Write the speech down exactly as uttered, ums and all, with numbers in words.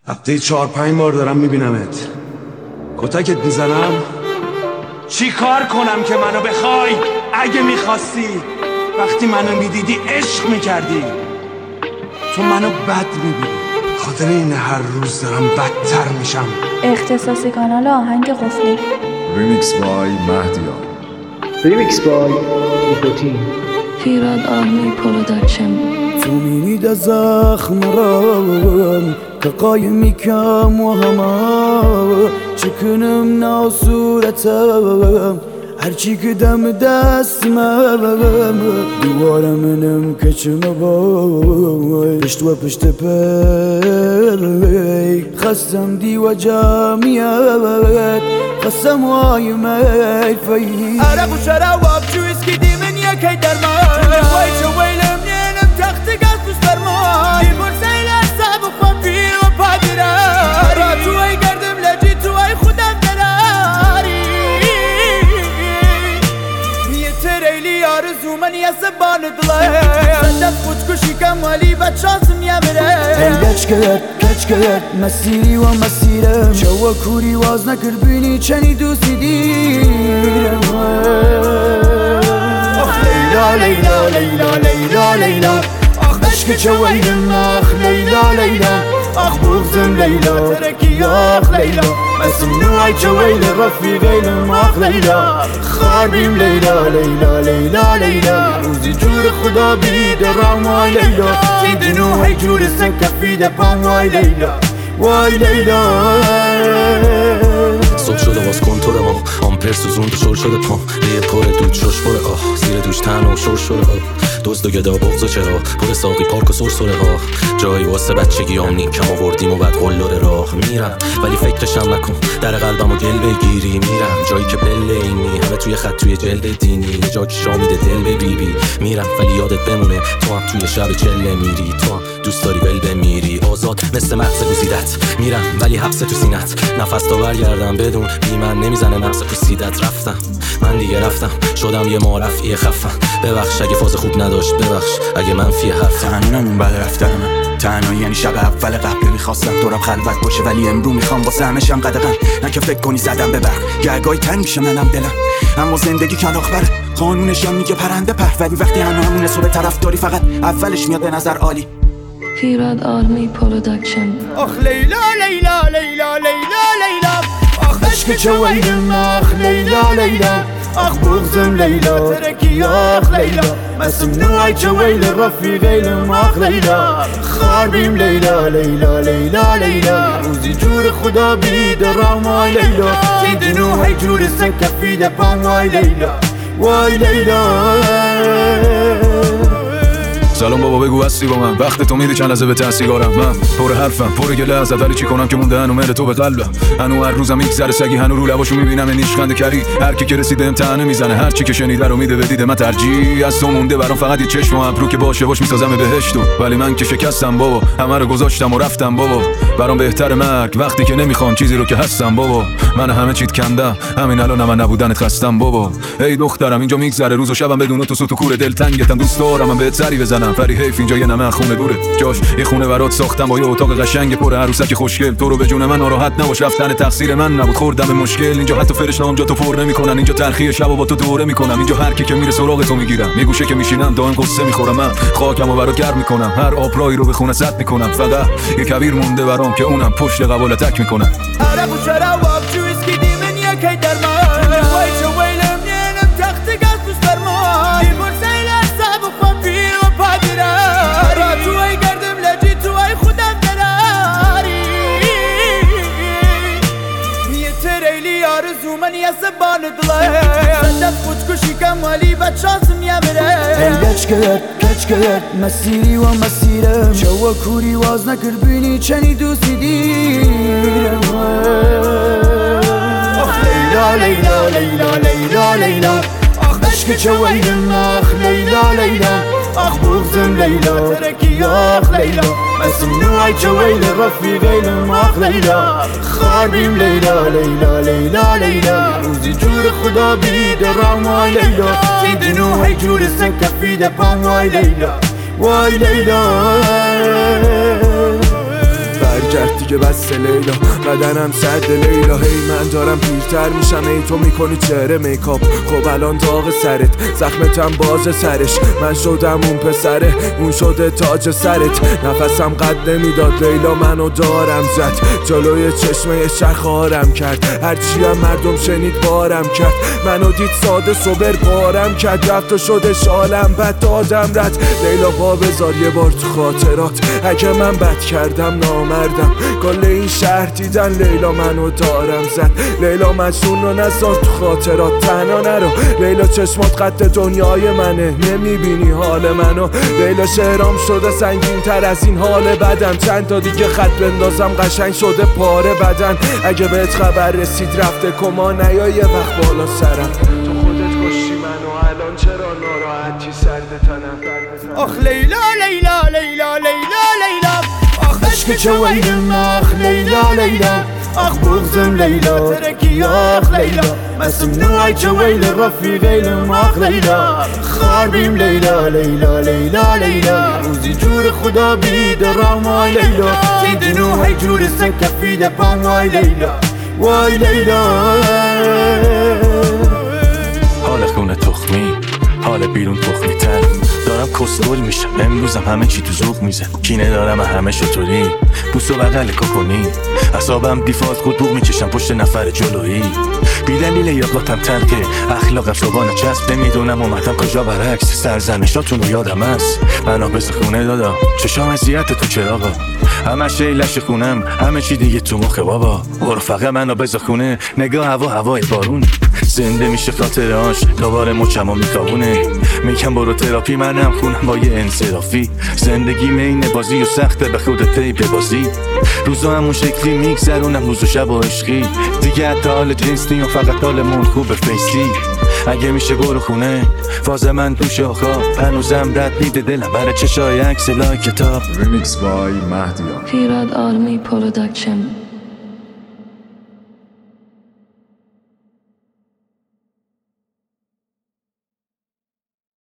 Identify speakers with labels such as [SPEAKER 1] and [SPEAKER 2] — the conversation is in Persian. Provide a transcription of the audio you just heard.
[SPEAKER 1] هفته چهار پنج بار دارم میبینمت. کتکت میزنم؟ چی کار کنم که منو بخوای؟ اگه میخواستی وقتی منو میدیدی عشق میکردی. تو منو بد میبینی، خاطر این هر روز دارم بدتر میشم.
[SPEAKER 2] اختصاصی کانال آهنگ قفلی.
[SPEAKER 3] ریمیکس بای مهدیان.
[SPEAKER 4] ریمیکس بای نیکوتین.
[SPEAKER 5] فیراد آرمی پروداکشن.
[SPEAKER 6] تو می‌دید زخم رام که قایمی کم و همه چکنم نا صورتم هرچی که دم دستمم دوار منم کچم بای پشت و پشت پی خستم دی و جمعیت خستم وای میفی عرب و شراب جو اسکی دی من یکی درمان وای چه ویلم نینم تخت گاز دوست درمان دی برسیل اصاب و خمپی و پادرار را توی گردم لجی توی خودم دراری نیه تریلی آرزو من یه زبان دلای صدق خودکشی کم ولی بد شانسم یمره ای گچ کرد گچ کرد مسیری و مسیرم شو کوری واز نکرد بینی چنی دوستی دیرم لیلا لیلا لیلا لیلا لیلا آخ عشق چه ویلم آخ لیلا لیلا آخ بغزم لیلا ترکی آخ لیلا مسم نوعی چه ویل رفیق ایلم آخ لیلا خاربیم لیلا لیلا لیلا لیلا روزی جور خدا بیده رام وای لیلا تید نوعی جور سنکفیده پام وای لیلا وای لیلا
[SPEAKER 7] صبح شده باز کنتور ما آمپر سوزون تو شور شده پام یه پر دود شش پره آه زیر دوش تن و شور شده آه دوست و گدا بغض و چرا پر ساقی پارک و سرسره ها جایی واسه بچگی هم نیکم آوردیم و بعد قلور راه میرم ولی فکرشم نکن در قلبم و گل بگیری میرم جایی که بله اینی همه توی خط توی جلد دینی جا که شامیده دل به بی بی میرم ولی یادت بمونه تو هم توی شب چله میری تو هم دوست داری ول بمیری آزاد مثل مغز گزیدت میرم ولی حبس تو سینت نفس تا برگردم بدون بی من نمیزنه نفس پوسیدت رفتم من دیگه رفتم شدم یه معرفی خفن ببخش اگه فاز خوب نداشت ببخش اگه منفی حرف
[SPEAKER 8] تنونمون بعد رفتن من تنهایی یعنی شب اول قبل میخواستم دورم خلوت باشه ولی امرو میخوام واسه همشم قدغن نه که فکر کنی زدم به برق گرگای تنگ میشه منم دلم اما زندگی کلاغ بره قانونشم میگه پرنده پر ولی وقتی هنو همونه صبح طرف داری فقط اولش میاد به نظر عالی
[SPEAKER 5] فیراد آرمی پروداکشن.
[SPEAKER 6] آخ لیلا لیلا لیلا لیلا لیلا آخ عشق چه ویلم آخ لیلا لیلا آخ بغزم لیلا ترکی آخ لیلا مسم نوعی چه ویل رفیق ایلم آخ لیلا خاربیم لیلا لیلا لیلا لیلا روزی جور خدا بیده رام وای لیلا تید نوعی جور سنکفیده پام وای لیلا وای لیلا
[SPEAKER 3] سلام بابا بگو هستی با من وقت تو میدی چند لحظه به تحصیلارم من پر حرفم پر گله ازت ولی چی کنم که مونده هنو مهر تو به قلبم هنو هر روزم یک ذره سگی هنو رو لباشو میبینم نیشخند کری هر کی که رسیده ام طعنه میزنه هر چی که شنیده رو میده بدیده من ترجیح از تو مونده برام فقط یه چشم و ابرو که باشه باش میسازم بهشتو ولی من که شکستم بابا همه رو گذاشتم و رفتم بابا برام بهتر مرگ وقتی که نمیخوام چیزی رو که هستم بابا من همه چیت کندم همین الان من نبودنت خستم بابا ای دخترم اینجا میگذره روز و شبم بدون تو سوت و کور دل تنگتم دوست دارم من بهت سری بزنم ولی حیف اینجا یه نمه خونه دوره جاش یه خونه برات ساختم با یه اتاق قشنگ پر عروسک خوشگل تو رو به جون من ناراحت نباش رفتن تقصیر من نبود خوردم به مشکل اینجا حتی فرشته‌ام جا تو پر نمیکنن اینجا تلخی شب و با تو دوره میکنم اینجا هر کی که میره سراغ تو میگیرم میگوشه که میشینم دائم قصه میخورم من خاکمو برات گرم میکنم هر آبرایی رو به خونه سد میکنم فقط یه کبیر مونده برام که اونم پشت قبال تک میکنم
[SPEAKER 6] عرب و شراب جو اسکی دی من یکی درمان وای چه ویلم نینم تخت گاز دوست درمان دی برسیل اصاب و خمپی و پادرار را توی گردم لجی توی خودم دراری نیه تریلی آرزو من یه زبان دلای صدق خودکشی کم ولی بد شانسم یمره ای گچ کرد گچ کرد مسیری و مسیرم شو کوری واز نکرد بینی چنی دوستی دیرم آخ لیلا لیلا لیلا لیلا لیلا آخ عشق چه ویلم آخ لیلا لیلا آخ بغزم لیلا ترکی آخ لیلا مسم نوعی چه ویل رفیق ایلم آخ لیلا خاربیم لیلا لیلا لیلا لیلا روزی جور خدا بیده رام وای لیلا تید نوعی جور سنکفیده پام وای لیلا وای لیلا
[SPEAKER 9] برگرد دیگه بس لیلا، بدنم سرد لیلا. هی من دارم پیرتر میشم، ای تو میکنی چهره میکاپ. خب الان داغ سرت، زخمتم باز سرش. من شدم اون پسره، اون شده تاج سرت. نفسم قد نمیداد لیلا، منو دارم زد جلوی چشمه شخارم کرد. هرچی هم مردم شنید بارم کرد، منو دید ساده صبر بارم کرد. رفت و شده شالم بد دادم رد. لیلا پا بذار یه بار تو خاطرات، اگه من بد کردم نامردم. کل این شهر دیدن لیلا منو دارم زد. لیلا مجنون رو نذار تو خاطرات، تنها نرو لیلا. چشمات قد دنیای منه، نمیبینی حال منو. لیلا شعرام شده سنگین تر از این حال بدم. چند تا دیگه خط بندازم قشنگ شده پاره بدن. اگه بهت خبر رسید رفته کما، نیا یه وقت بالا سرم. تو خودت کشی منو، الان چرا ناراحتی سرد تنم؟
[SPEAKER 6] آخ لیلا لیلا لیلا لیلا لیلا، آخ عشق چه ویلم آخ لیلا لیلا، آخ بغزم لیلا ترکی آخ لیلا، مسم نوعی چه ویل رفیقیلم آخ لیلا. خاربیم لیلا لیلا لیلا لیلا، روزی جور خدا بیدرام وای لیلا. تیدنو هی جور سکفید پام وای لیلا وای لیلا.
[SPEAKER 7] حال خونه تخمی، حال بیرون تخمی تر. دارم کسگل میشم امروزم، همه چی تو ذوق میزه. کینه دارم همه شطوری، بوس و بغل کاکنی. اعصابم دیفالت خود بوق میکشم پشت نفر جلویی. بیدلیل یاقاتم تلقه، اخلاقم صبحانه چسب. نمیدونم اومدم کجا برعکس، سرزنشاتون رو یادم هست. منو بس خونه دادا، چشام اذیت تو چراغا. همه شی لش خونم، همه چی دیگه تو مخه بابا. برو فقط منو بز خونه، نگاه هوا هوای بارون. زنده میشه خاطرهاش، دوباره مچمو میکاونه. میگم برو تراپی، منم خونم با یه انصرافی. زندگی مین بازی و سخته، به خودت پی ببازی. روزا همون شکلی میگذرونم، روز و شب و عشقی. دیگه حتی حال جنس نیم، فقط حالمون خوبه فیسی. اگه میشه برو خونه، فاز من توش آخا. هنوزم رد میده دلم برای چشای عکس لای کتاب.
[SPEAKER 10] ریمیکس بای مهدیان.
[SPEAKER 5] پیراد آرمی پروداکشن.